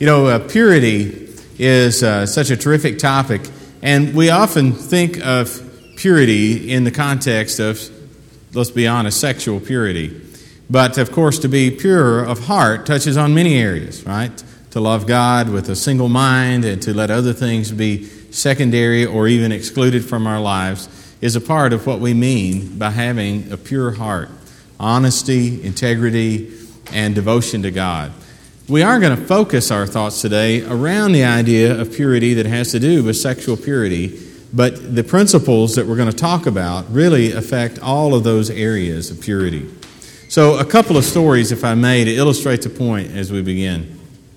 Purity is such a terrific topic, and we often think of purity in the context of, let's be honest, sexual purity. But, of course, to be pure of heart touches on many areas, right? To love God with a single mind and to let other things be secondary or even excluded from our lives is a part of what we mean by having a pure heart. Honesty, integrity, and devotion to God. We are going to focus our thoughts today around the idea of purity that has to do with sexual purity, but the principles that we're going to talk about really affect all of those areas of purity. So a couple of stories, if I may, to illustrate the point as we begin.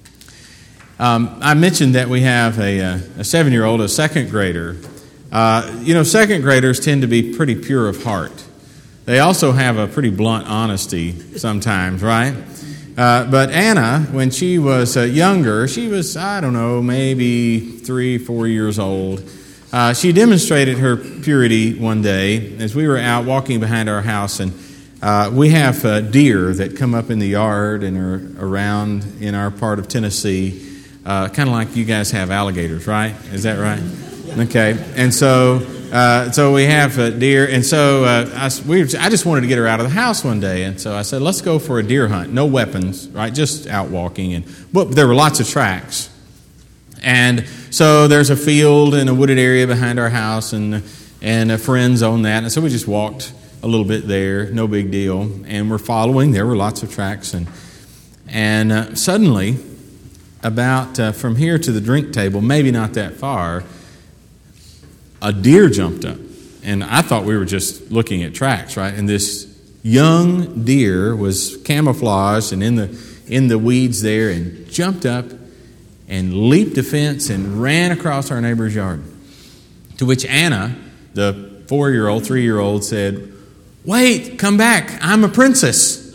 I mentioned that we have a 7-year-old, a second grader. Second graders tend to be pretty pure of heart. They also have a pretty blunt honesty sometimes, right? But Anna, when she was younger, she was, maybe 3-4 years old. She demonstrated her purity one day as we were out walking behind our house, and we have deer that come up in the yard and are around in our part of Tennessee, kind of like you guys have alligators, right? Is that right? Okay, and so we have deer, and so I just wanted to get her out of the house one day, and so I said, let's go for a deer hunt. No weapons, right? Just out walking, but there were lots of tracks, and so there's a field and a wooded area behind our house, and friends own that, and so we just walked a little bit there, no big deal, and we're following. There were lots of tracks, and suddenly, about from here to the drink table, maybe not that far, a deer jumped up, and I thought we were just looking at tracks, right? And this young deer was camouflaged and in the weeds there, and jumped up and leaped a fence and ran across our neighbor's yard. To which Anna, the 3-year-old, said, "Wait, come back! I'm a princess."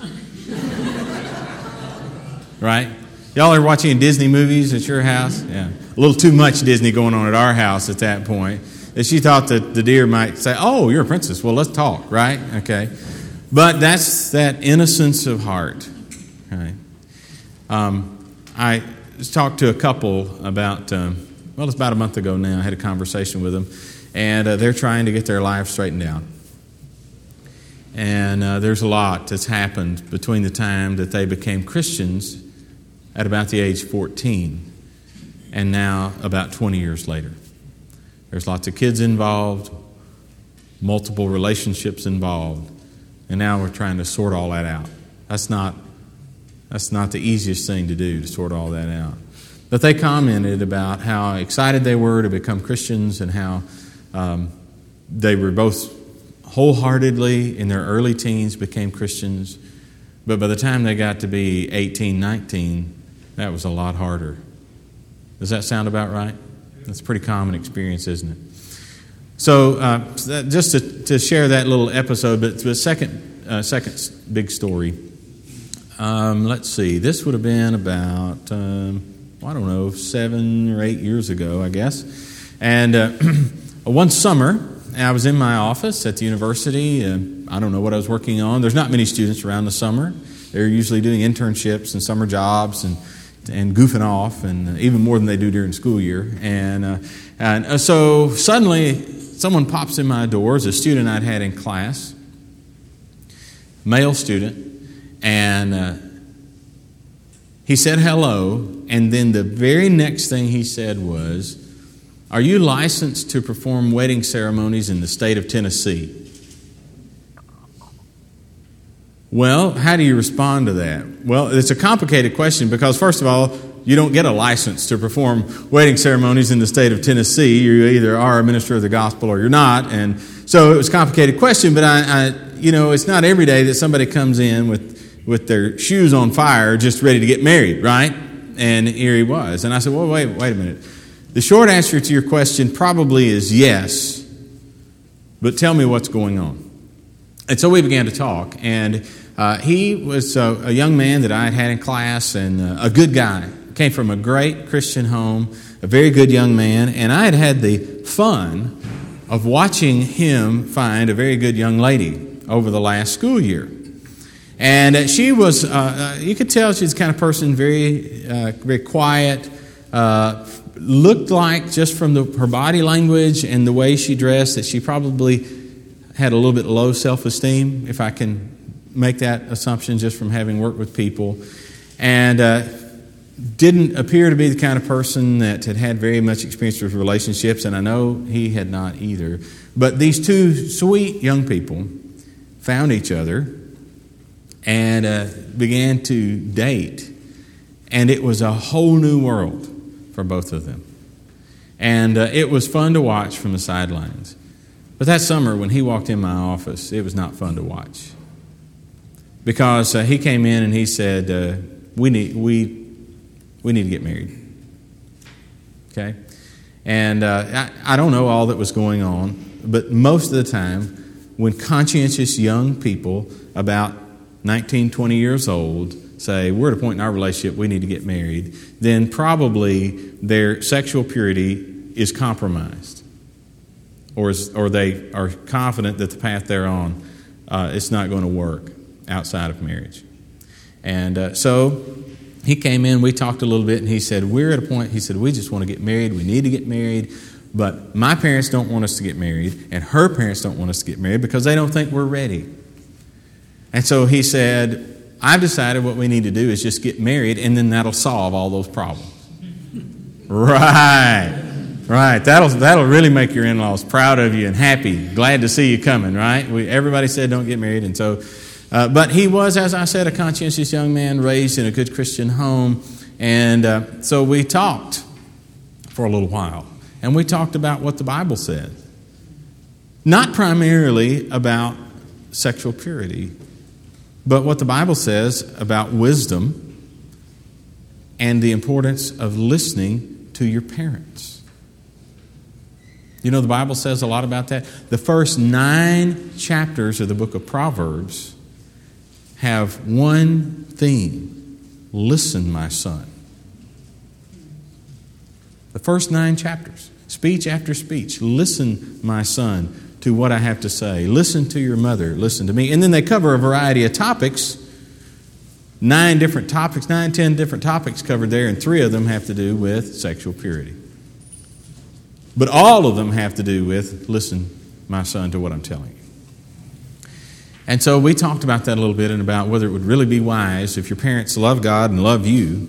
Right? Y'all are watching Disney movies at your house? Yeah, a little too much Disney going on at our house at that point. And she thought that the deer might say, "Oh, you're a princess. Well, let's talk," right? Okay. But that's that innocence of heart. Right? I talked to a couple about, it's about a month ago now. I had a conversation with them, and they're trying to get their lives straightened out. And there's a lot that's happened between the time that they became Christians at about the age 14 and now about 20 years later. There's lots of kids involved, multiple relationships involved, and now we're trying to sort all that out. That's not the easiest thing to do, to sort all that out. But they commented about how excited they were to become Christians and how they were both wholeheartedly in their early teens became Christians, but by the time they got to be 18, 19, that was a lot harder. Does that sound about right? That's a pretty common experience, isn't it? So just to share that little episode, but the second big story. Let's see. This would have been about, 7 or 8 years ago, I guess. And one summer, I was in my office at the university. I don't know what I was working on. There's not many students around the summer. They're usually doing internships and summer jobs and goofing off, and even more than they do during school year. And so suddenly, someone pops in my door. It's a student I'd had in class, male student, and he said hello, and then the very next thing he said was, "Are you licensed to perform wedding ceremonies in the state of Tennessee?" Well, how do you respond to that? Well, it's a complicated question because, first of all, you don't get a license to perform wedding ceremonies in the state of Tennessee. You either are a minister of the gospel or you're not. And so it was a complicated question, but it's not every day that somebody comes in with their shoes on fire just ready to get married, right? And here he was. And I said, well, wait a minute. The short answer to your question probably is yes, but tell me what's going on. And so we began to talk, and he was a young man that I had in class and a good guy. Came from a great Christian home, a very good young man, and I had the fun of watching him find a very good young lady over the last school year. And she was, you could tell she's the kind of person very quiet, looked like just from her body language and the way she dressed that she probably had a little bit low self-esteem, if I can make that assumption just from having worked with people. And didn't appear to be the kind of person that had very much experience with relationships, and I know he had not either. But these two sweet young people found each other and began to date. And it was a whole new world for both of them. And it was fun to watch from the sidelines. But that summer when he walked in my office, it was not fun to watch. Because he came in and he said, we need to get married. Okay? And I don't know all that was going on, but most of the time, when conscientious young people about 19, 20 years old say, we're at a point in our relationship, we need to get married, then probably their sexual purity is compromised. Or they are confident that the path they're on, it's not going to work outside of marriage. And so he came in, we talked a little bit, and he said, we're at a point, he said, we just want to get married, we need to get married, but my parents don't want us to get married, and her parents don't want us to get married because they don't think we're ready. And so he said, I've decided what we need to do is just get married, and then that'll solve all those problems. Right. That'll really make your in-laws proud of you and happy, glad to see you coming, right? Everybody said don't get married, and so... but he was, as I said, a conscientious young man raised in a good Christian home. And so we talked for a little while. And we talked about what the Bible said. Not primarily about sexual purity, but what the Bible says about wisdom and the importance of listening to your parents. You know, the Bible says a lot about that. The first 9 chapters of the book of Proverbs have one theme: listen, my son. The first 9 chapters, speech after speech. Listen, my son, to what I have to say. Listen to your mother. Listen to me. And then they cover a variety of topics. 9 different topics, 10 different topics covered there, and 3 of them have to do with sexual purity. But all of them have to do with, listen, my son, to what I'm telling you. And so we talked about that a little bit and about whether it would really be wise if your parents love God and love you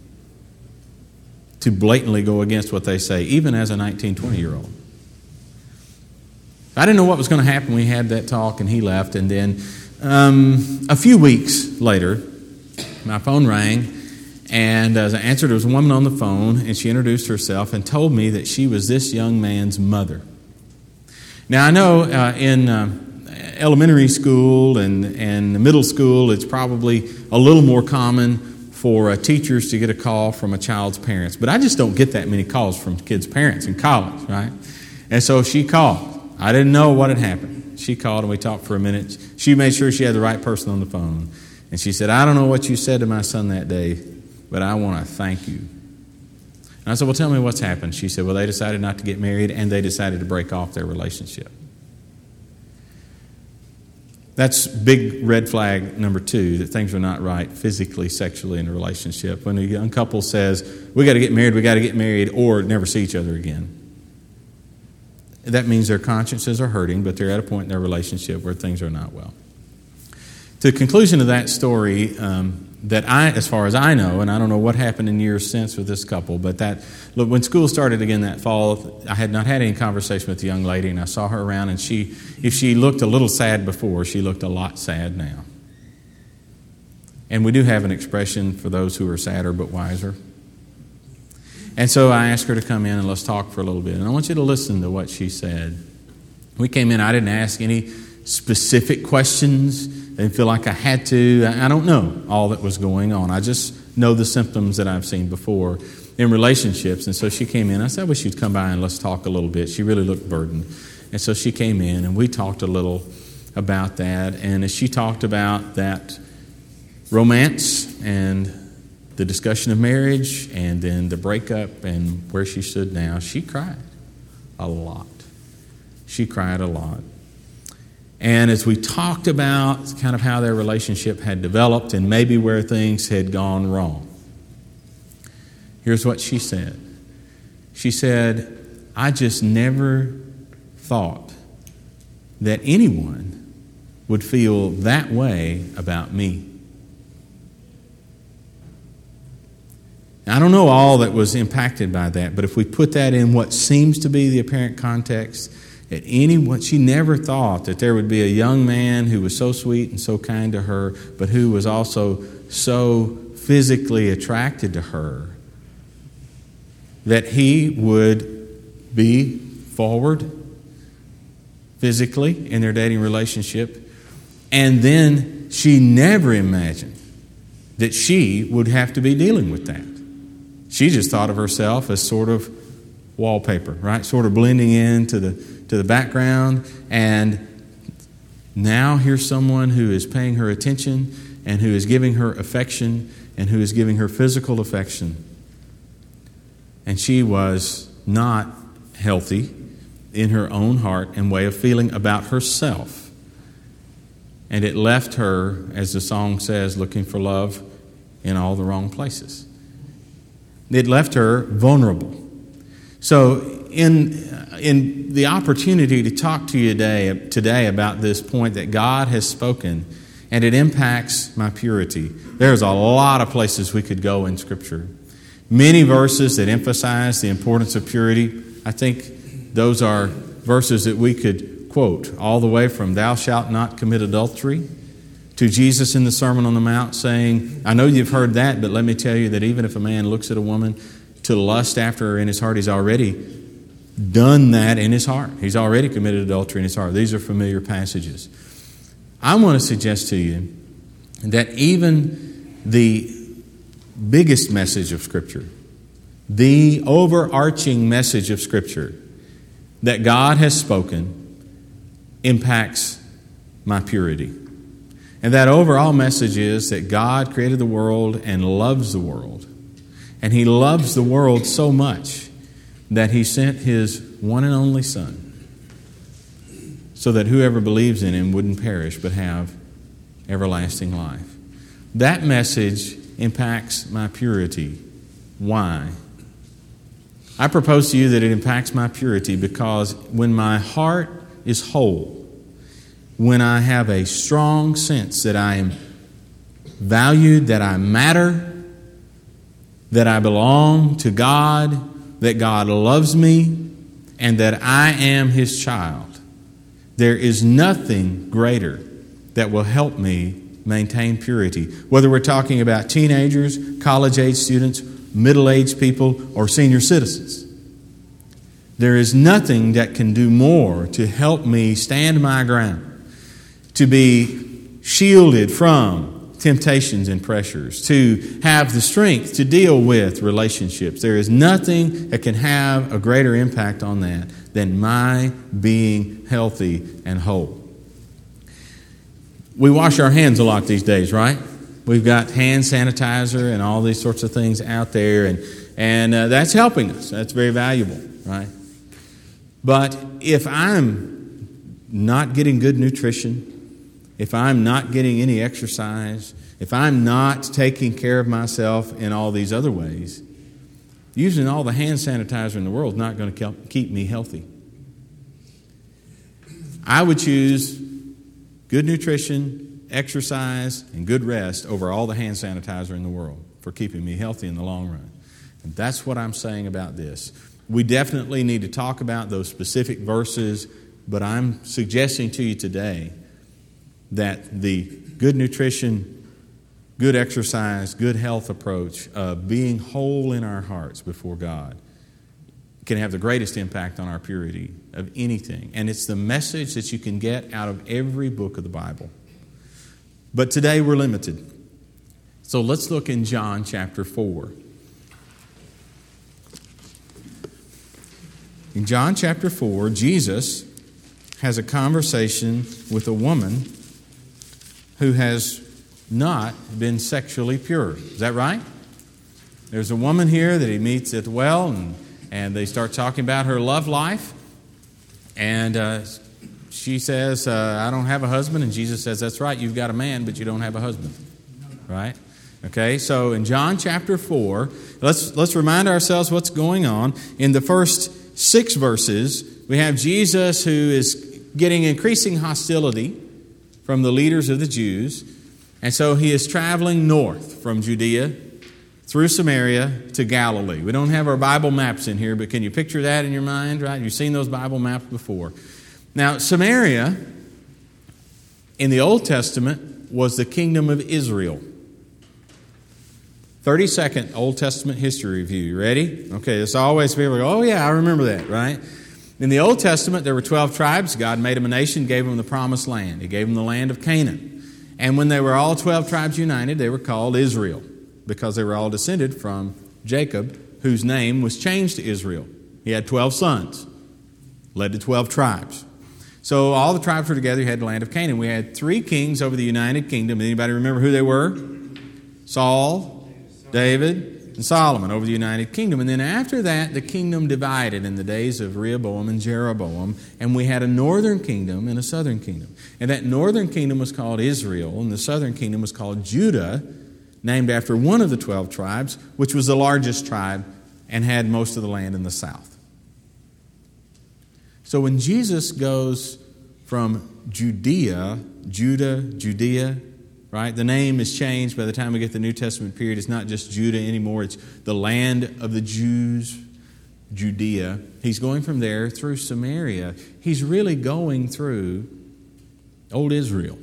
to blatantly go against what they say, even as a 19, 20-year-old. I didn't know what was going to happen. We had that talk and he left. And then a few weeks later, my phone rang. And as I answered, there was a woman on the phone, and she introduced herself and told me that she was this young man's mother. Now, I know in elementary school and middle school, it's probably a little more common for teachers to get a call from a child's parents. But I just don't get that many calls from kids' parents in college, right? And so she called. I didn't know what had happened. She called, and we talked for a minute. She made sure she had the right person on the phone. And she said, I don't know what you said to my son that day, but I want to thank you. And I said, well, tell me what's happened. She said, well, they decided not to get married, and they decided to break off their relationship. That's big red flag number 2, that things are not right physically, sexually in a relationship. When a young couple says, we got to get married, or never see each other again. That means their consciences are hurting, but they're at a point in their relationship where things are not well. To the conclusion of that story, as far as I know, and I don't know what happened in years since with this couple, but when school started again that fall, I had not had any conversation with the young lady, and I saw her around, and if she looked a little sad before, she looked a lot sad now. And we do have an expression for those who are sadder but wiser. And so I asked her to come in and let's talk for a little bit. And I want you to listen to what she said. We came in, I didn't ask any specific questions. I didn't feel like I had to. I don't know all that was going on. I just know the symptoms that I've seen before in relationships. And so she came in. I said, I wish you'd come by and let's talk a little bit. She really looked burdened. And so she came in and we talked a little about that. And as she talked about that romance and the discussion of marriage and then the breakup and where she stood now, she cried a lot. She cried a lot. And as we talked about kind of how their relationship had developed and maybe where things had gone wrong, here's what she said. She said, I just never thought that anyone would feel that way about me. I don't know all that was impacted by that, but if we put that in what seems to be the apparent context, she never thought that there would be a young man who was so sweet and so kind to her, but who was also so physically attracted to her, that he would be forward physically in their dating relationship. And then she never imagined that she would have to be dealing with that. She just thought of herself as sort of wallpaper, right? Sort of blending into the background. And now here's someone who is paying her attention and who is giving her affection and who is giving her physical affection. And she was not healthy in her own heart and way of feeling about herself. And it left her, as the song says, looking for love in all the wrong places. It left her vulnerable. So in the opportunity to talk to you today about this point that God has spoken and it impacts my purity, there's a lot of places we could go in Scripture. Many verses that emphasize the importance of purity. I think those are verses that we could quote all the way from thou shalt not commit adultery to Jesus in the Sermon on the Mount saying, I know you've heard that, but let me tell you that even if a man looks at a woman to lust after her in his heart, he's already done that in his heart. He's already committed adultery in his heart. These are familiar passages. I want to suggest to you that even the biggest message of Scripture, the overarching message of Scripture that God has spoken impacts my purity. And that overall message is that God created the world and loves the world. And He loves the world so much that He sent His one and only Son so that whoever believes in Him wouldn't perish but have everlasting life. That message impacts my purity. Why? I propose to you that it impacts my purity because when my heart is whole, when I have a strong sense that I am valued, that I matter, that I belong to God, that God loves me, and that I am His child, there is nothing greater that will help me maintain purity. Whether we're talking about teenagers, college-age students, middle-aged people, or senior citizens. There is nothing that can do more to help me stand my ground, to be shielded from temptations and pressures, to have the strength to deal with relationships. There is nothing that can have a greater impact on that than my being healthy and whole. We wash our hands a lot these days, right? We've got hand sanitizer and all these sorts of things out there, and that's helping us. That's very valuable, right? But if I'm not getting good nutrition, if I'm not getting any exercise, if I'm not taking care of myself in all these other ways, using all the hand sanitizer in the world is not going to keep me healthy. I would choose good nutrition, exercise, and good rest over all the hand sanitizer in the world for keeping me healthy in the long run. And that's what I'm saying about this. We definitely need to talk about those specific verses, but I'm suggesting to you today that the good nutrition, good exercise, good health approach of being whole in our hearts before God can have the greatest impact on our purity of anything. And it's the message that you can get out of every book of the Bible. But today we're limited. So let's look in John chapter 4. In John chapter 4, Jesus has a conversation with a woman who has not been sexually pure. Is that right? There's a woman here that he meets at the well, and they start talking about her love life. And she says, I don't have a husband. And Jesus says, that's right, you've got a man, but you don't have a husband. Right? Okay, so in John chapter 4, let's remind ourselves what's going on. In the first 6 verses, we have Jesus who is getting increasing hostility from the leaders of the Jews. And so he is traveling north from Judea through Samaria to Galilee. We don't have our Bible maps in here, but can you picture that in your mind, right? You've seen those Bible maps before. Now, Samaria in the Old Testament was the kingdom of Israel. 32nd Old Testament history review. You ready? Okay, it's always people go, oh yeah, I remember that, right? In the Old Testament, there were 12 tribes. God made them a nation, gave them the promised land. He gave them the land of Canaan. And when they were all 12 tribes united, they were called Israel, because they were all descended from Jacob, whose name was changed to Israel. He had 12 sons, led to 12 tribes. So all the tribes were together. You had the land of Canaan. We had 3 kings over the united kingdom. Anybody remember who they were? Saul, David, and Solomon over the united kingdom. And then after that, the kingdom divided in the days of Rehoboam and Jeroboam. And we had a northern kingdom and a southern kingdom. And that northern kingdom was called Israel, and the southern kingdom was called Judah, named after one of the 12 tribes, which was the largest tribe and had most of the land in the south. So when Jesus goes from Judea, right? The name is changed by the time we get the New Testament period. It's not just Judah anymore. It's the land of the Jews, Judea. He's going from there through Samaria. He's really going through old Israel.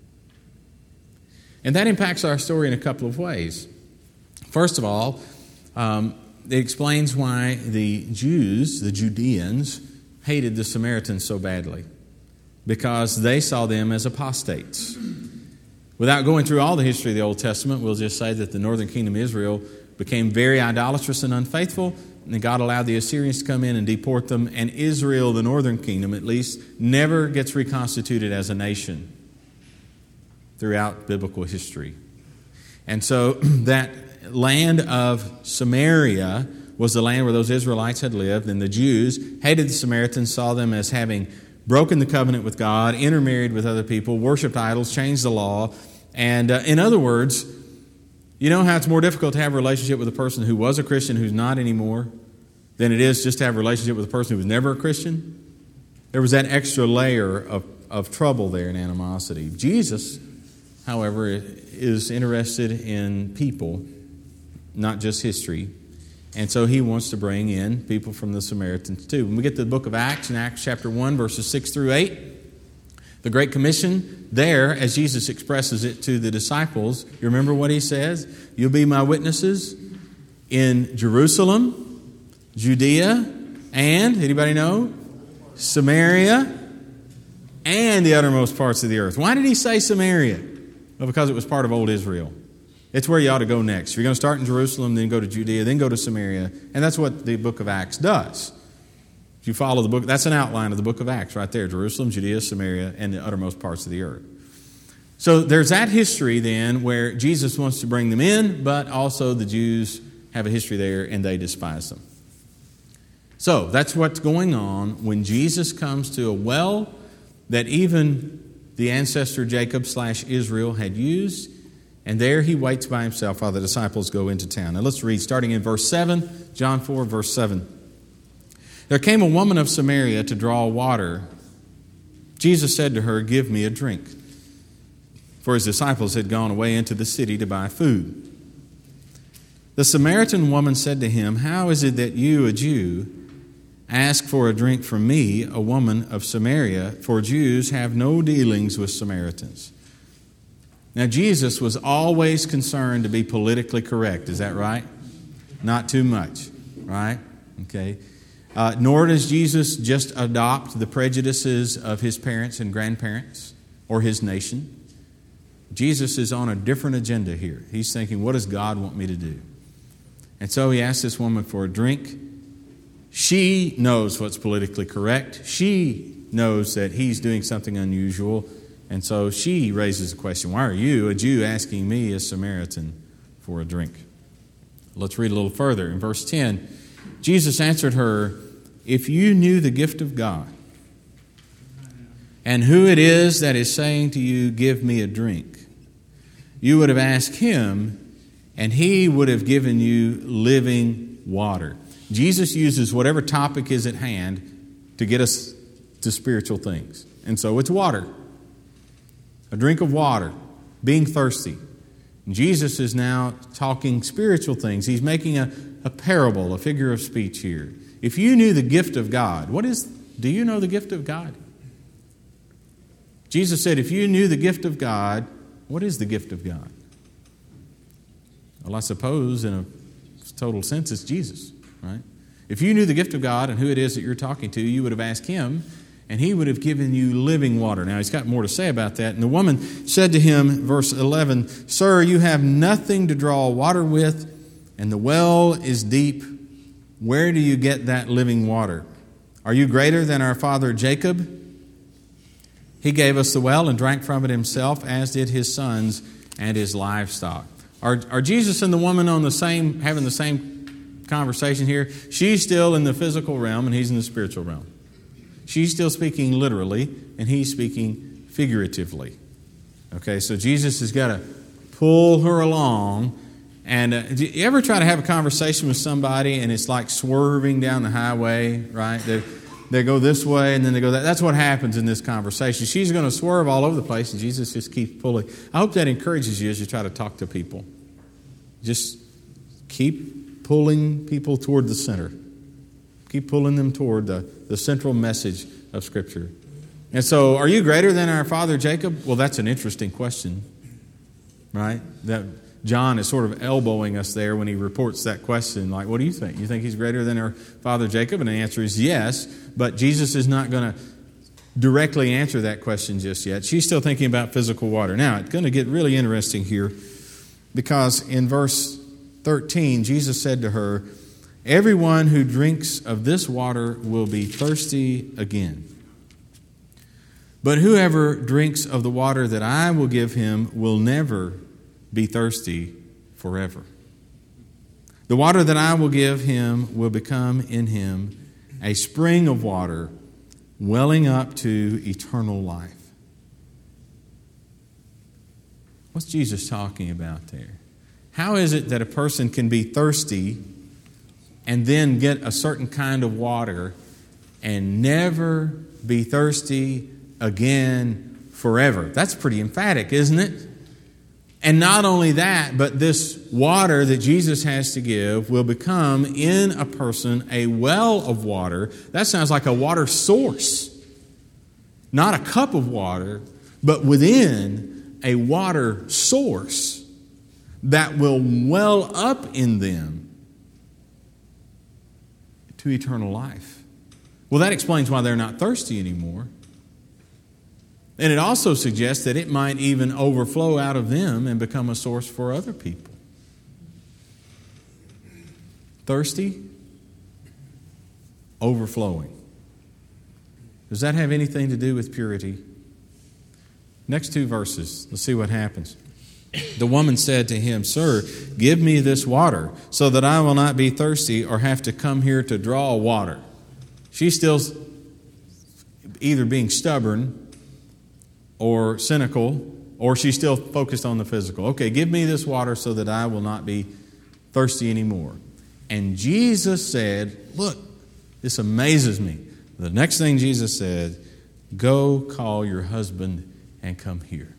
And that impacts our story in a couple of ways. First of all, it explains why the Jews, the Judeans, hated the Samaritans so badly. Because they saw them as apostates. Without going through all the history of the Old Testament, we'll just say that the northern kingdom of Israel became very idolatrous and unfaithful, and God allowed the Assyrians to come in and deport them, and Israel, the northern kingdom at least, never gets reconstituted as a nation throughout biblical history. And so that land of Samaria was the land where those Israelites had lived, and the Jews hated the Samaritans, saw them as having broken the covenant with God, intermarried with other people, worshipped idols, changed the law. And in other words, you know how it's more difficult to have a relationship with a person who was a Christian who's not anymore than it is just to have a relationship with a person who was never a Christian? There was that extra layer of trouble there and animosity. Jesus, however, is interested in people, not just history. And so he wants to bring in people from the Samaritans too. When we get to the book of Acts, in Acts chapter 1, verses 6 through 8, the Great Commission there, as Jesus expresses it to the disciples, you remember what he says? You'll be my witnesses in Jerusalem, Judea, and, anybody know? Samaria, and the uttermost parts of the earth. Why did he say Samaria? Well, because it was part of old Israel. It's where you ought to go next. You're going to start in Jerusalem, then go to Judea, then go to Samaria. And that's what the book of Acts does. If you follow the book, that's an outline of the book of Acts right there. Jerusalem, Judea, Samaria, and the uttermost parts of the earth. So there's that history then where Jesus wants to bring them in, but also the Jews have a history there and they despise them. So that's what's going on when Jesus comes to a well that even the ancestor Jacob/Israel had used. And there he waits by himself while the disciples go into town. Now let's read, starting in verse 7, John 4, verse 7. There came a woman of Samaria to draw water. Jesus said to her, give me a drink. For his disciples had gone away into the city to buy food. The Samaritan woman said to him, how is it that you, a Jew, ask for a drink from me, a woman of Samaria? For Jews have no dealings with Samaritans. Now, Jesus was always concerned to be politically correct. Is that right? Not too much, right? Okay. Nor does Jesus just adopt the prejudices of his parents and grandparents or his nation. Jesus is on a different agenda here. He's thinking, what does God want me to do? And so he asks this woman for a drink. She knows what's politically correct. She knows that he's doing something unusual. And so she raises the question, why are you, a Jew, asking me, a Samaritan, for a drink? Let's read a little further. In verse 10, Jesus answered her, if you knew the gift of God and who it is that is saying to you, 'Give me a drink,' you would have asked him, and he would have given you living water." Jesus uses whatever topic is at hand to get us to spiritual things. And so it's water. A drink of water, being thirsty. And Jesus is now talking spiritual things. He's making a parable, a figure of speech here. If you knew the gift of God, do you know the gift of God? Jesus said, if you knew the gift of God, what is the gift of God? Well, I suppose in a total sense it's Jesus, right? If you knew the gift of God and who it is that you're talking to, you would have asked him, and he would have given you living water. Now, he's got more to say about that. And the woman said to him, verse 11, "Sir, you have nothing to draw water with, and the well is deep. Where do you get that living water? Are you greater than our father Jacob? He gave us the well and drank from it himself, as did his sons and his livestock." Are Jesus and the woman having the same conversation here? She's still in the physical realm, and he's in the spiritual realm. She's still speaking literally, and he's speaking figuratively. Okay, so Jesus has got to pull her along. And do you ever try to have a conversation with somebody, and it's like swerving down the highway, right? They go this way, and then they go that. That's what happens in this conversation. She's going to swerve all over the place, and Jesus just keeps pulling. I hope that encourages you as you try to talk to people. Just keep pulling people toward the center. Keep pulling them toward the central message of Scripture. And so, are you greater than our father Jacob? Well, that's an interesting question, right? That John is sort of elbowing us there when he reports that question. Like, what do you think? You think he's greater than our father Jacob? And the answer is yes, but Jesus is not going to directly answer that question just yet. She's still thinking about physical water. Now, it's going to get really interesting here, because in verse 13, Jesus said to her, "Everyone who drinks of this water will be thirsty again. But whoever drinks of the water that I will give him will never be thirsty forever. The water that I will give him will become in him a spring of water welling up to eternal life." What's Jesus talking about there? How is it that a person can be thirsty and then get a certain kind of water and never be thirsty again forever? That's pretty emphatic, isn't it? And not only that, but this water that Jesus has to give will become in a person a well of water. That sounds like a water source. Not a cup of water, but within a water source that will well up in them to eternal life. Well, that explains why they're not thirsty anymore. And it also suggests that it might even overflow out of them and become a source for other people. Thirsty, overflowing. Does that have anything to do with purity? Next two verses, let's see what happens. The woman said to him, "Sir, give me this water so that I will not be thirsty or have to come here to draw water." She's still either being stubborn or cynical, or she's still focused on the physical. Okay, give me this water so that I will not be thirsty anymore. And Jesus said, look, this amazes me. The next thing Jesus said, "Go call your husband and come here."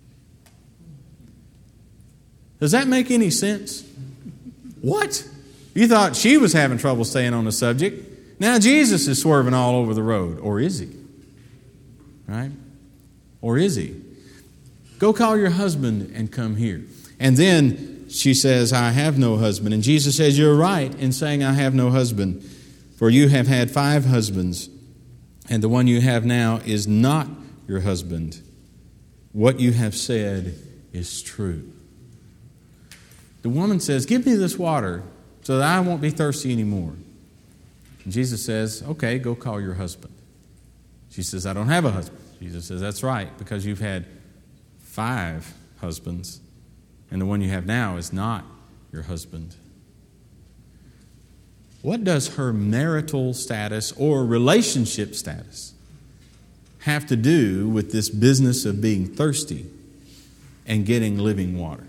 Does that make any sense? What? You thought she was having trouble staying on the subject. Now Jesus is swerving all over the road. Or is he? Right? Or is he? "Go call your husband and come here." And then she says, "I have no husband." And Jesus says, "You're right in saying I have no husband, for you have had 5 husbands, and the one you have now is not your husband. What you have said is true." The woman says, "Give me this water so that I won't be thirsty anymore." And Jesus says, "Okay, go call your husband." She says, "I don't have a husband." Jesus says, "That's right, because you've had 5 husbands, and the one you have now is not your husband." What does her marital status or relationship status have to do with this business of being thirsty and getting living water.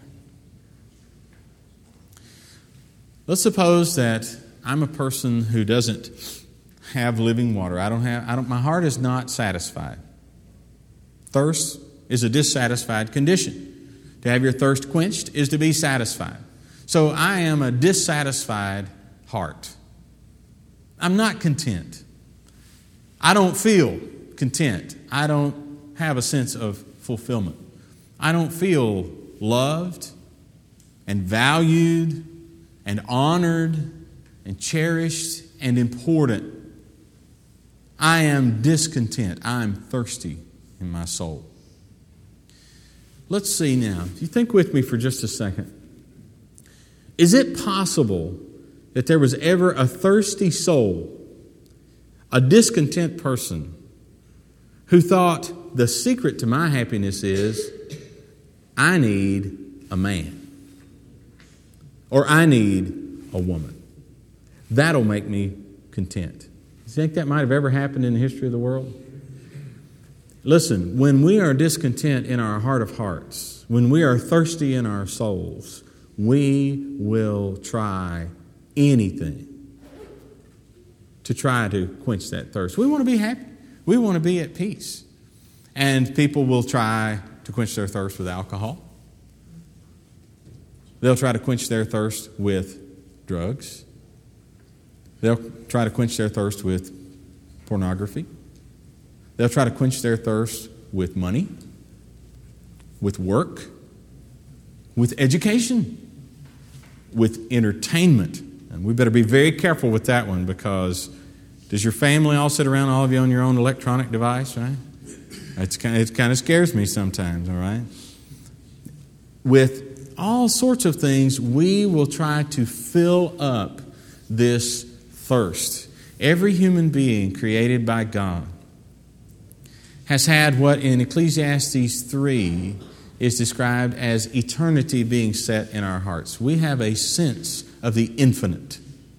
Let's suppose that I'm a person who doesn't have living water. My heart is not satisfied. Thirst is a dissatisfied condition. To have your thirst quenched is to be satisfied. So I am a dissatisfied heart. I'm not content. I don't feel content. I don't have a sense of fulfillment. I don't feel loved and valued and honored and cherished and important. I am discontent. I am thirsty in my soul. Let's see now. If you think with me for just a second. Is it possible that there was ever a thirsty soul, a discontent person, who thought the secret to my happiness is I need a man or I need a woman? That'll make me content. You think that might have ever happened in the history of the world? Listen, when we are discontent in our heart of hearts, when we are thirsty in our souls, we will try anything to try to quench that thirst. We want to be happy. We want to be at peace. And people will try to quench their thirst with alcohol. They'll try to quench their thirst with drugs. They'll try to quench their thirst with pornography. They'll try to quench their thirst with money, with work, with education, with entertainment. And we better be very careful with that one, because does your family all sit around, all of you on your own electronic device, right? It kind of scares me sometimes, all right? With all sorts of things, we will try to fill up this thirst. Every human being created by God has had what in Ecclesiastes 3 is described as eternity being set in our hearts. We have a sense of the infinite.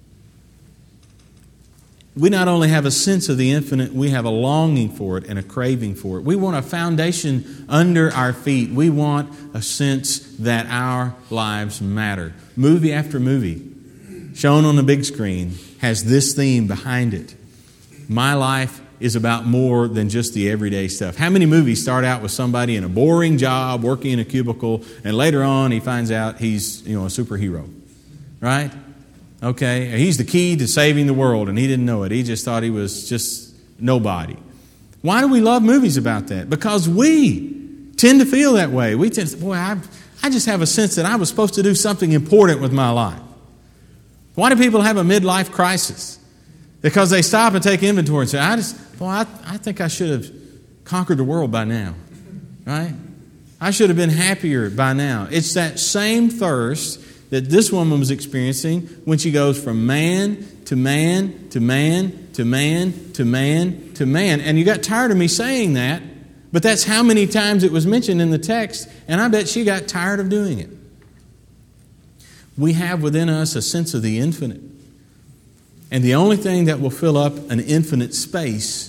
We not only have a sense of the infinite, we have a longing for it and a craving for it. We want a foundation under our feet. We want a sense that our lives matter. Movie after movie, shown on the big screen, has this theme behind it. My life is about more than just the everyday stuff. How many movies start out with somebody in a boring job, working in a cubicle, and later on he finds out he's, a superhero, right? Okay, he's the key to saving the world, and he didn't know it. He just thought he was just nobody. Why do we love movies about that? Because we tend to feel that way. We tend to say, I just have a sense that I was supposed to do something important with my life. Why do people have a midlife crisis? Because they stop and take inventory and say, I think I should have conquered the world by now, right? I should have been happier by now. It's that same thirst that this woman was experiencing when she goes from man to man to man to man to man to man. And you got tired of me saying that, but that's how many times it was mentioned in the text, and I bet she got tired of doing it. We have within us a sense of the infinite. And the only thing that will fill up an infinite space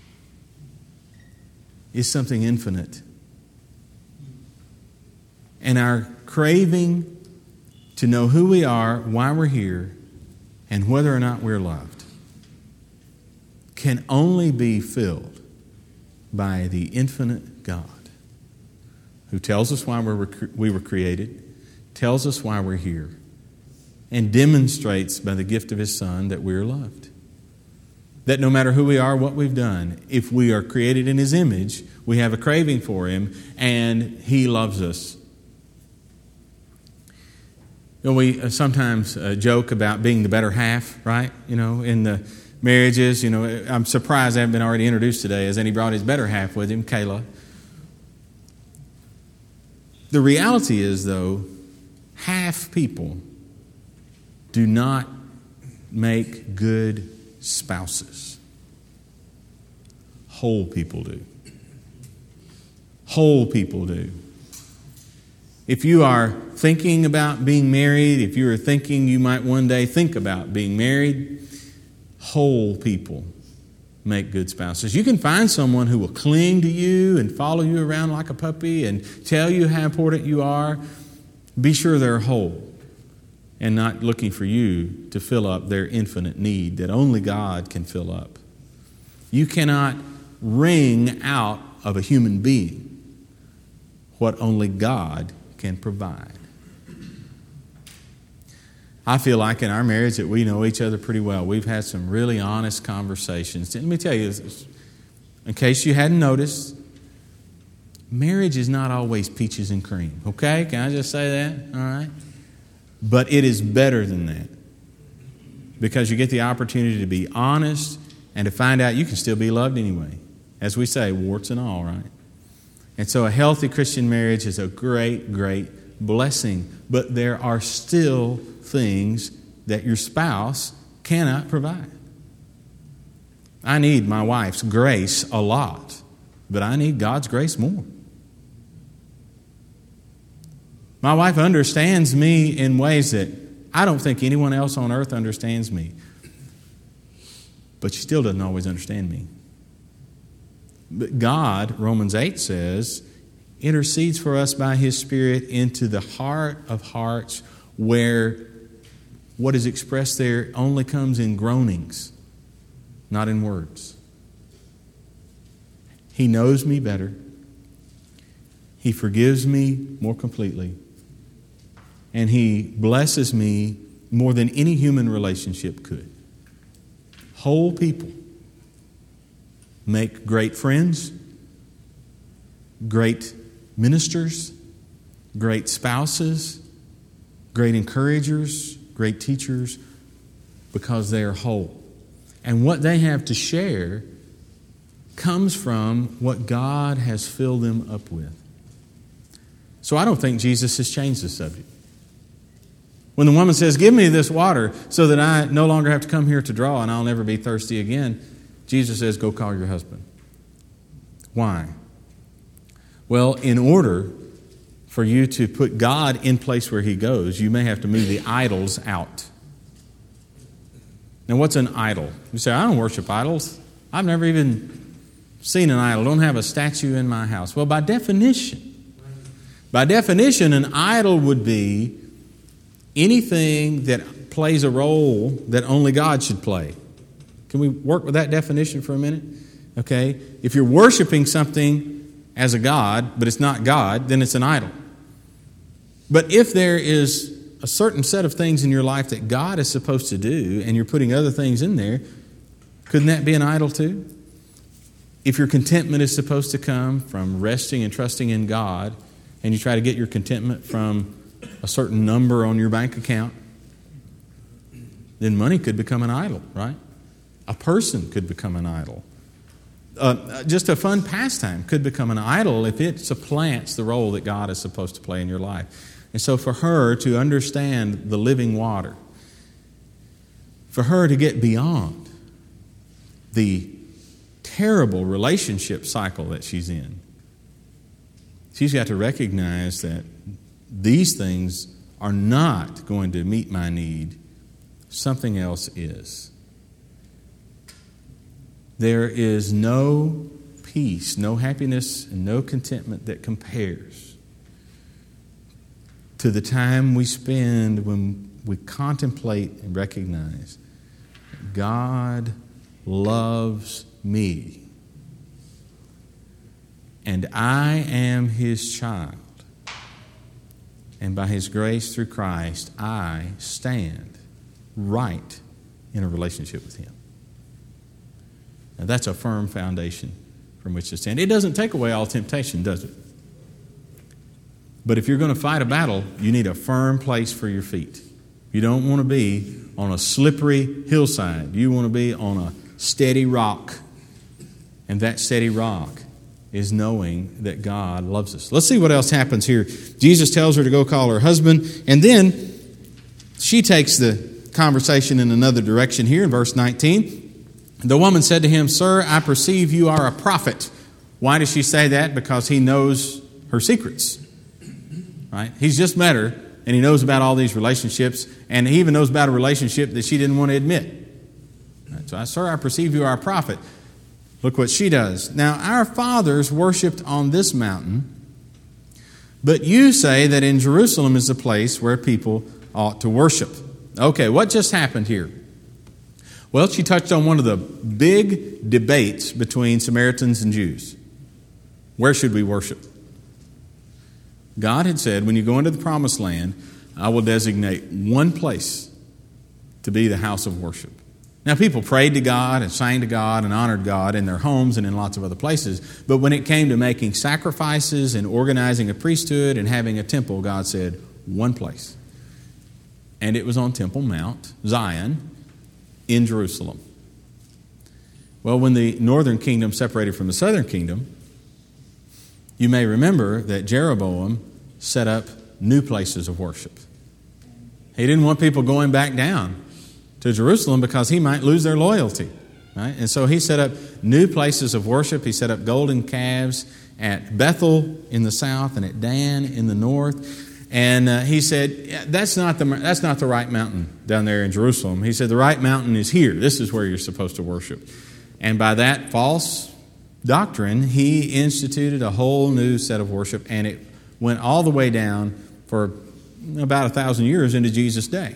is something infinite. And our craving to know who we are, why we're here, and whether or not we're loved can only be filled by the infinite God, who tells us why we were created, tells us why we're here, and demonstrates by the gift of His Son that we're loved. That no matter who we are, what we've done, if we are created in His image, we have a craving for Him, and He loves us. We sometimes joke about being the better half, right? In the marriages, I'm surprised I haven't been already introduced today, as he brought his better half with him, Kayla. The reality is, though, half people do not make good spouses. Whole people do. Whole people do. If you are thinking about being married, if you are thinking you might one day think about being married, whole people make good spouses. You can find someone who will cling to you and follow you around like a puppy and tell you how important you are. Be sure they're whole and not looking for you to fill up their infinite need that only God can fill up. You cannot wring out of a human being what only God can provide. I feel like in our marriage that we know each other pretty well. We've had some really honest conversations. Let me tell you, in case you hadn't noticed, marriage is not always peaches and cream. Okay? Can I just say that? All right? But it is better than that. Because you get the opportunity to be honest and to find out you can still be loved anyway. As we say, warts and all, right? And so a healthy Christian marriage is a great, great blessing. But there are still things that your spouse cannot provide. I need my wife's grace a lot, but I need God's grace more. My wife understands me in ways that I don't think anyone else on earth understands me. But she still doesn't always understand me. But God, Romans 8 says, intercedes for us by His Spirit into the heart of hearts, where what is expressed there only comes in groanings, not in words. He knows me better. He forgives me more completely. And He blesses me more than any human relationship could. Whole people make great friends, great ministers, great spouses, great encouragers, great teachers, because they are whole. And what they have to share comes from what God has filled them up with. So I don't think Jesus has changed the subject. When the woman says, "Give me this water so that I no longer have to come here to draw and I'll never be thirsty again," Jesus says, "Go call your husband." Why? Well, in order for you to put God in place where He goes, you may have to move the idols out. Now, what's an idol? You say, "I don't worship idols. I've never even seen an idol. I don't have a statue in my house." Well, by definition, an idol would be anything that plays a role that only God should play. Can we work with that definition for a minute? Okay? If you're worshiping something as a god, but it's not God, then it's an idol. But if there is a certain set of things in your life that God is supposed to do, and you're putting other things in there, couldn't that be an idol too? If your contentment is supposed to come from resting and trusting in God, and you try to get your contentment from a certain number on your bank account, then money could become an idol, right? A person could become an idol. Just a fun pastime could become an idol if it supplants the role that God is supposed to play in your life. And so for her to understand the living water, for her to get beyond the terrible relationship cycle that she's in, she's got to recognize that these things are not going to meet my need. Something else is. There is no peace, no happiness, and no contentment that compares to the time we spend when we contemplate and recognize God loves me, and I am His child. And by His grace through Christ, I stand right in a relationship with Him. Now that's a firm foundation from which to stand. It doesn't take away all temptation, does it? But if you're going to fight a battle, you need a firm place for your feet. You don't want to be on a slippery hillside. You want to be on a steady rock. And that steady rock is knowing that God loves us. Let's see what else happens here. Jesus tells her to go call her husband, and then she takes the conversation in another direction here in verse 19. The woman said to him, "Sir, I perceive you are a prophet." Why does she say that? Because he knows her secrets. Right? He's just met her, and he knows about all these relationships, and he even knows about a relationship that she didn't want to admit. Right? So, "Sir, I perceive you are a prophet." Look what she does. Now, our fathers worshipped on this mountain, but you say that in Jerusalem is the place where people ought to worship. Okay, what just happened here? Well, she touched on one of the big debates between Samaritans and Jews. Where should we worship? God had said, when you go into the promised land, I will designate one place to be the house of worship. Now, people prayed to God and sang to God and honored God in their homes and in lots of other places. But when it came to making sacrifices and organizing a priesthood and having a temple, God said, one place. And it was on Temple Mount, Zion, in Jerusalem. Well, when the northern kingdom separated from the southern kingdom, you may remember that Jeroboam set up new places of worship. He didn't want people going back down to Jerusalem because he might lose their loyalty. Right? And so he set up new places of worship. He set up golden calves at Bethel in the south and at Dan in the north. And he said, that's not the right mountain down there in Jerusalem. He said, the right mountain is here. This is where you're supposed to worship. And by that false doctrine, he instituted a whole new set of worship, and it went all the way down for about 1,000 years into Jesus' day.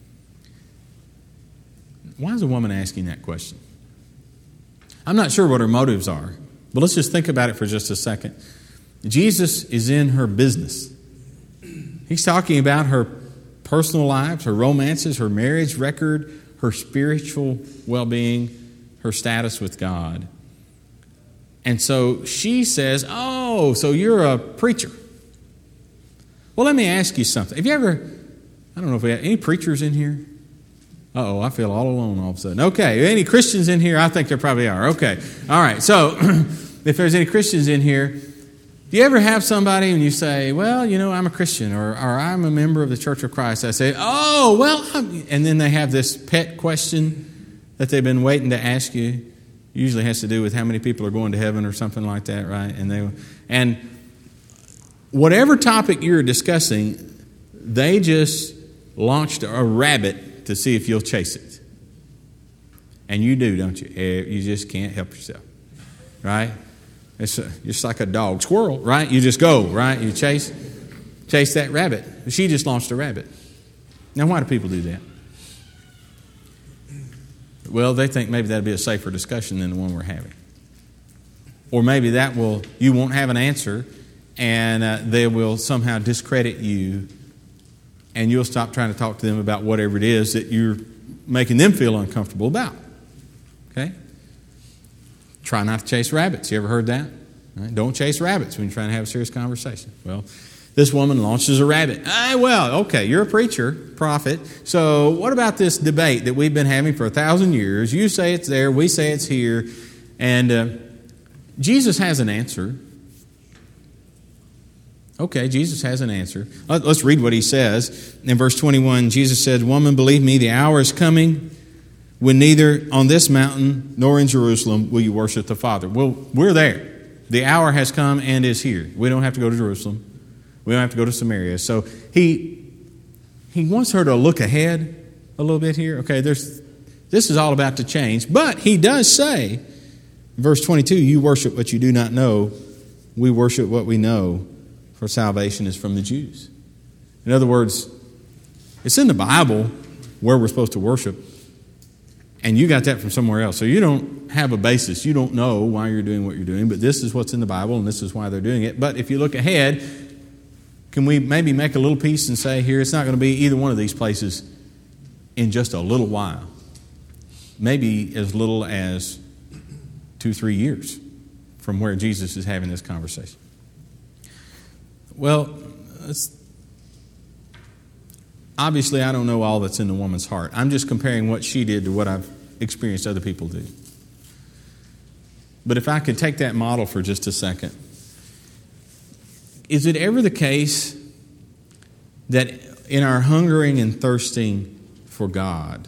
Why is a woman asking that question? I'm not sure what her motives are, but let's just think about it for just a second. Jesus is in her business. He's talking about her personal lives, her romances, her marriage record, her spiritual well-being, her status with God. And so she says, oh, so you're a preacher. Well, let me ask you something. Have you ever, I don't know if we have any preachers in here? Uh-oh, I feel all alone all of a sudden. Okay, any Christians in here? I think there probably are. Okay, all right. So if there's any Christians in here, do you ever have somebody and you say, well, you know, I'm a Christian or I'm a member of the Church of Christ? I say, oh, well, and then they have this pet question that they've been waiting to ask you. Usually has to do with how many people are going to heaven or something like that, right? And whatever topic you're discussing, they just launched a rabbit to see if you'll chase it. And you do, don't you? You just can't help yourself, right? It's just like a dog, squirrel, right? You just go, right? You chase that rabbit. She just launched a rabbit. Now, why do people do that? Well, they think maybe that'll be a safer discussion than the one we're having. Or maybe you won't have an answer, and they will somehow discredit you, and you'll stop trying to talk to them about whatever it is that you're making them feel uncomfortable about. Okay? Try not to chase rabbits. You ever heard that? Right? Don't chase rabbits when you're trying to have a serious conversation. Well, this woman launches a rabbit. Well, okay, you're a preacher, prophet. So what about this debate that we've been having for 1,000 years? You say it's there, we say it's here. And Jesus has an answer. Okay, Jesus has an answer. Let's read what he says. In verse 21, Jesus said, "Woman, believe me, the hour is coming when neither on this mountain nor in Jerusalem will you worship the Father." Well, we're there. The hour has come and is here. We don't have to go to Jerusalem. We don't have to go to Samaria. So he wants her to look ahead a little bit here. Okay, this is all about to change. But he does say, verse 22, "You worship what you do not know. We worship what we know, for salvation is from the Jews." In other words, it's in the Bible where we're supposed to worship, and you got that from somewhere else. So you don't have a basis. You don't know why you're doing what you're doing, but this is what's in the Bible, and this is why they're doing it. But if you look ahead, can we maybe make a little piece and say here, it's not going to be either one of these places in just a little while. Maybe as little as 2-3 years from where Jesus is having this conversation. Well, obviously I don't know all that's in the woman's heart. I'm just comparing what she did to what I've experienced other people do. But if I could take that model for just a second, is it ever the case that in our hungering and thirsting for God,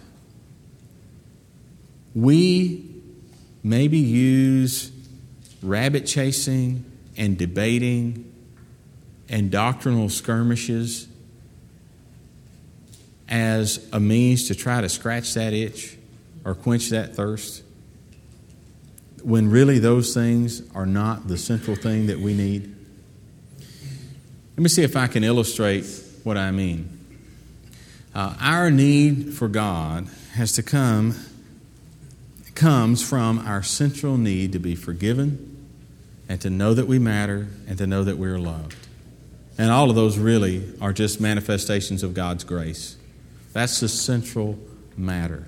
we maybe use rabbit chasing and debating and doctrinal skirmishes as a means to try to scratch that itch or quench that thirst? when really those things are not the central thing that we need? Let me see if I can illustrate what I mean. Our need for God comes from our central need to be forgiven and to know that we matter and to know that we're loved. And all of those really are just manifestations of God's grace. That's the central matter.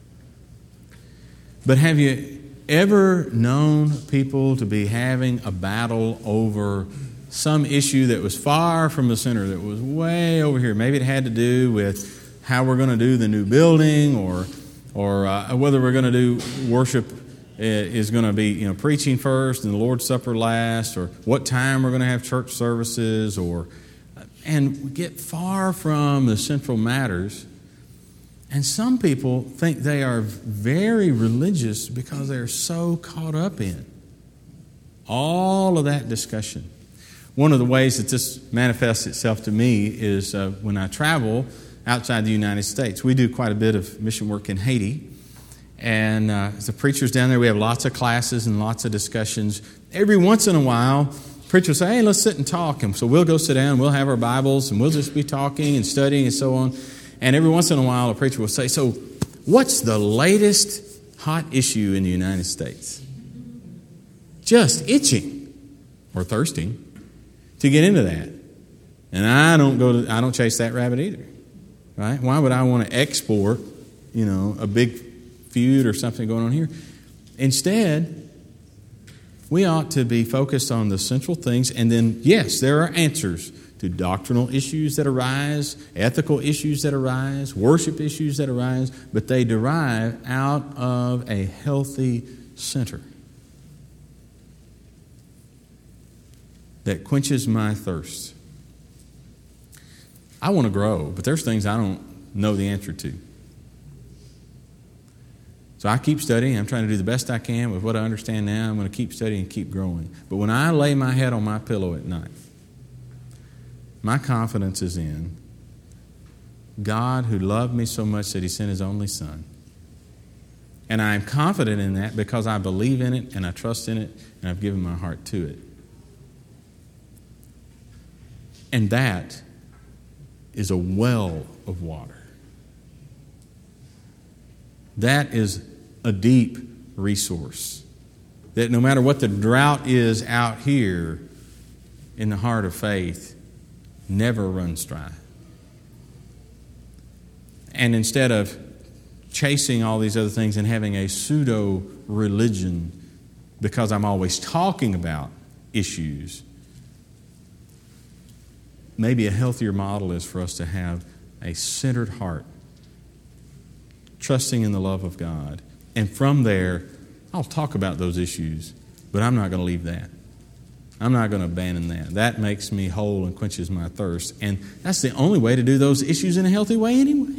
But have you ever known people to be having a battle over some issue that was far from the center, that was way over here? Maybe it had to do with how we're going to do the new building, or whether we're going to do worship is going to be preaching first and the Lord's Supper last, or what time we're going to have church services, and we get far from the central matters. And some people think they are very religious because they're so caught up in all of that discussion. One of the ways that this manifests itself to me is when I travel outside the United States. We do quite a bit of mission work in Haiti. And as the preachers down there, we have lots of classes and lots of discussions. Every once in a while, preachers will say, hey, let's sit and talk. And so we'll go sit down, we'll have our Bibles, and we'll just be talking and studying and so on. And every once in a while, a preacher will say, so what's the latest hot issue in the United States? Just itching or thirsting to get into that. And I don't chase that rabbit either. Right? Why would I want to export, a big feud or something going on here? Instead, we ought to be focused on the central things. And then, yes, there are answers to doctrinal issues that arise, ethical issues that arise, worship issues that arise, but they derive out of a healthy center that quenches my thirst. I want to grow, but there's things I don't know the answer to. So I keep studying. I'm trying to do the best I can with what I understand now. I'm going to keep studying and keep growing. But when I lay my head on my pillow at night, my confidence is in God, who loved me so much that He sent His only Son. And I am confident in that because I believe in it and I trust in it and I've given my heart to it. And that is a well of water. That is a deep resource that no matter what the drought is out here in the heart of faith, never runs dry. And instead of chasing all these other things and having a pseudo-religion because I'm always talking about issues, maybe a healthier model is for us to have a centered heart, trusting in the love of God. And from there, I'll talk about those issues, but I'm not going to leave that. I'm not going to abandon that. That makes me whole and quenches my thirst. And that's the only way to do those issues in a healthy way anyway.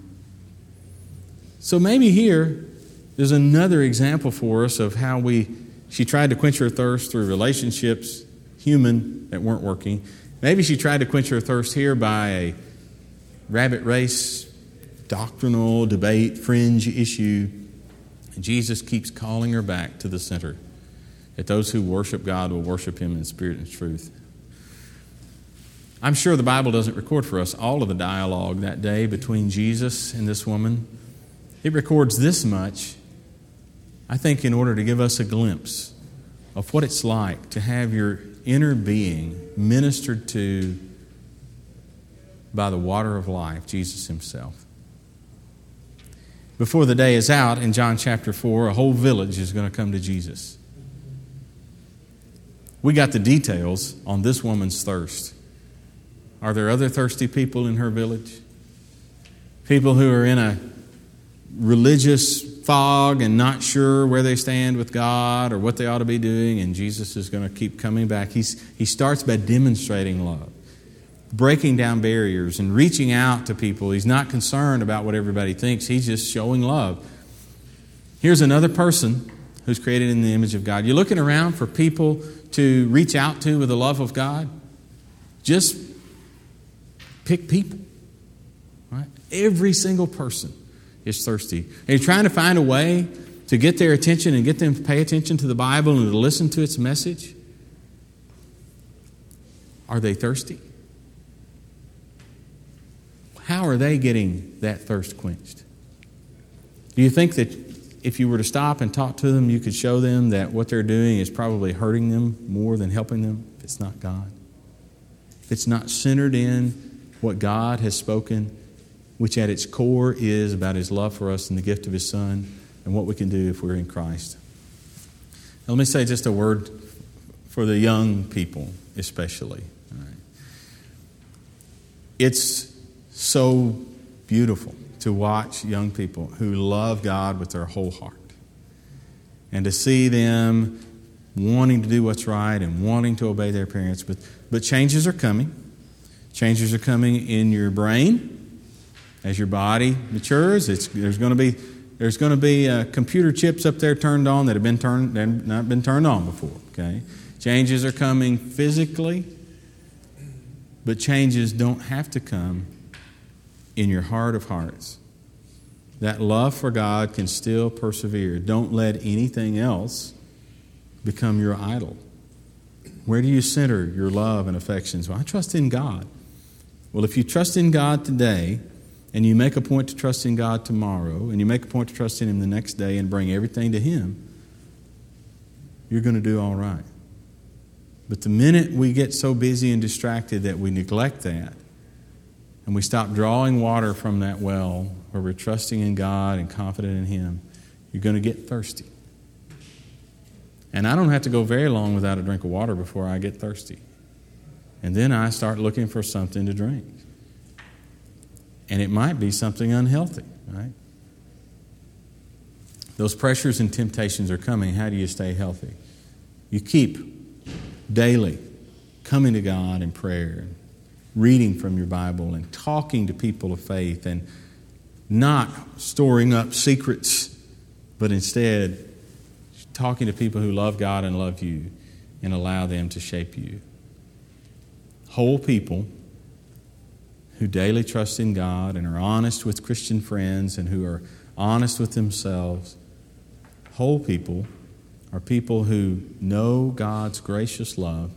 So maybe here, there's another example for us of how she tried to quench her thirst through relationships, human, that weren't working. Maybe she tried to quench her thirst here by a rabbit race, doctrinal debate, fringe issue. And Jesus keeps calling her back to the center, that those who worship God will worship Him in spirit and truth. I'm sure the Bible doesn't record for us all of the dialogue that day between Jesus and this woman. It records this much, I think, in order to give us a glimpse of what it's like to have your inner being ministered to by the water of life, Jesus Himself. Before the day is out, in John chapter 4, a whole village is going to come to Jesus. We got the details on this woman's thirst. Are there other thirsty people in her village? People who are in a religious fog and not sure where they stand with God or what they ought to be doing, and Jesus is going to keep coming back. He starts by demonstrating love, breaking down barriers and reaching out to people. He's not concerned about what everybody thinks. He's just showing love. Here's another person who's created in the image of God. You're looking around for people to reach out to with the love of God. Just pick people. Right? Every single person is thirsty. And you're trying to find a way to get their attention and get them to pay attention to the Bible and to listen to its message? Are they thirsty? How are they getting that thirst quenched? Do you think that if you were to stop and talk to them, you could show them that what they're doing is probably hurting them more than helping them if it's not God? If it's not centered in what God has spoken, which at its core is about His love for us and the gift of His Son and what we can do if we're in Christ. Now, let me say just a word for the young people especially. All right. It's so beautiful to watch young people who love God with their whole heart and to see them wanting to do what's right and wanting to obey their parents. But changes are coming. Changes are coming in your brain as your body matures. There's going to be computer chips up there turned on that have not been turned on before. Okay, changes are coming physically, but changes don't have to come in your heart of hearts. That love for God can still persevere. Don't let anything else become your idol. Where do you center your love and affections? Well, I trust in God. Well, if you trust in God today, and you make a point to trust in God tomorrow, and you make a point to trust in Him the next day and bring everything to Him, you're going to do all right. But the minute we get so busy and distracted that we neglect that, and we stop drawing water from that well where we're trusting in God and confident in Him, you're going to get thirsty. And I don't have to go very long without a drink of water before I get thirsty. And then I start looking for something to drink. And it might be something unhealthy, right? Those pressures and temptations are coming. How do you stay healthy? You keep daily coming to God in prayer, and reading from your Bible, and talking to people of faith, and not storing up secrets, but instead talking to people who love God and love you and allow them to shape you. Whole people who daily trust in God and are honest with Christian friends and who are honest with themselves. Whole people are people who know God's gracious love,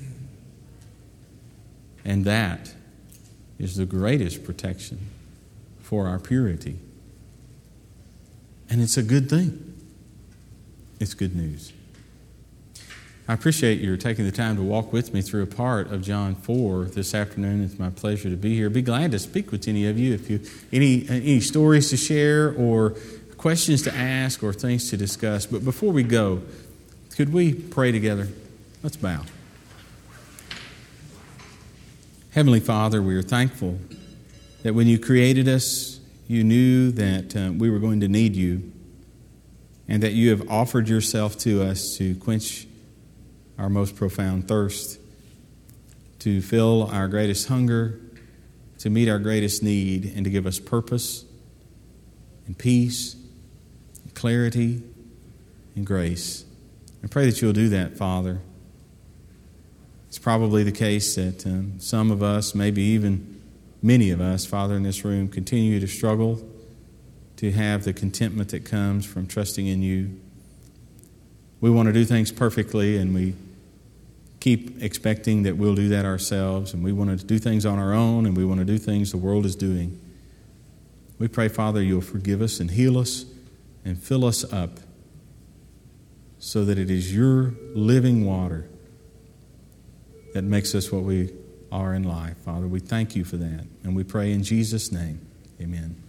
and that is the greatest protection for our purity. And it's a good thing. It's good news. I appreciate your taking the time to walk with me through a part of John 4 this afternoon. It's my pleasure to be here. Be glad to speak with any of you if you any stories to share or questions to ask or things to discuss. But before we go, could we pray together? Let's bow. Heavenly Father, we are thankful that when you created us, you knew that we were going to need you, and that you have offered yourself to us to quench our most profound thirst, to fill our greatest hunger, to meet our greatest need, and to give us purpose and peace and clarity and grace. I pray that you'll do that, Father. It's probably the case that some of us, maybe even many of us, Father, in this room, continue to struggle to have the contentment that comes from trusting in you. We want to do things perfectly, and we keep expecting that we'll do that ourselves, and we want to do things on our own, and we want to do things the world is doing. We pray, Father, you'll forgive us and heal us and fill us up so that it is your living water that makes us what we are in life. Father, we thank you for that, and we pray in Jesus' name. Amen.